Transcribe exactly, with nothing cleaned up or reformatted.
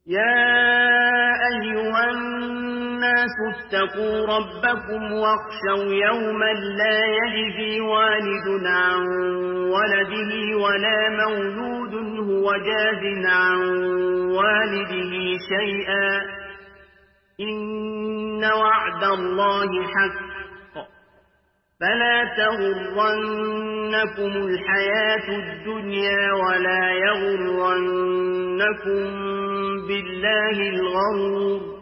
يا أيها الناس اتقوا ربكم واخشوا يوما لا يجزي والد عن ولده ولا مولود هو جاز عن والده شيئا إن وعد الله حق فلا تغرنكم الحياة الدنيا ولا يغرنكم بالله الغرور